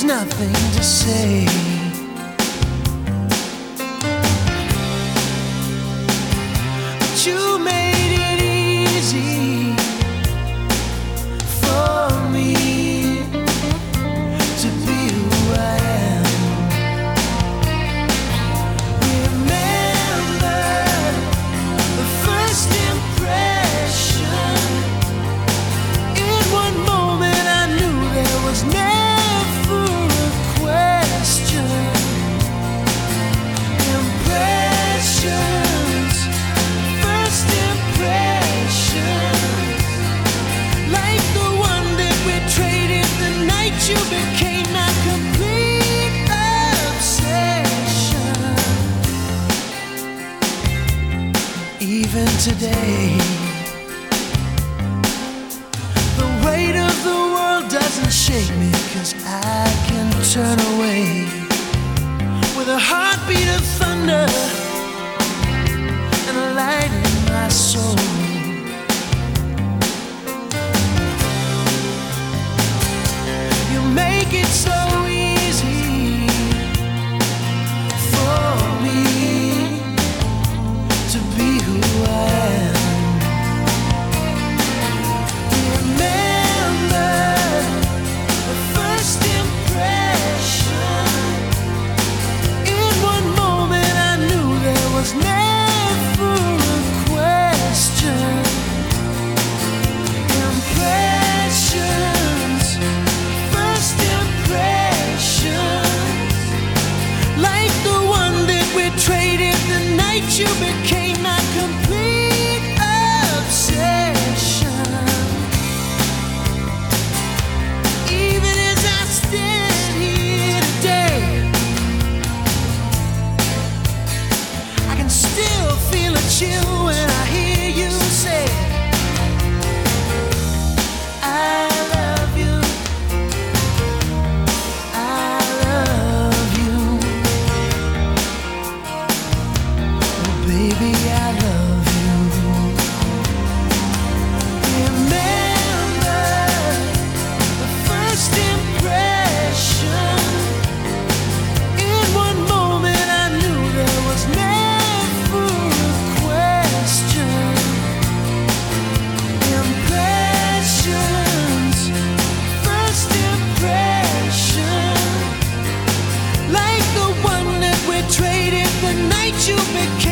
there's nothing to say. But you made it easy for me to be who I am. Remember the first impression. In one moment I knew there was never a question. Impressions, first impressions, like the one that we traded the night you became my complete obsession. Even today, the weight of the world doesn't shake me, 'cause I can turn away with a heartbeat of thunder and a light in my soul. You make it so easy for me to be who I am. Remember the first impression. In one moment I knew there was never a question. Impressions, first impressions, like the one that we traded the night you became my complete obsession. Even as I stand here today, I can still feel a chill when I hear you say, I love you, I love you. Oh baby, I love you. Remember the first impression. In one moment I knew there was never a question. Impressions, first impression, like the one that we traded the night you became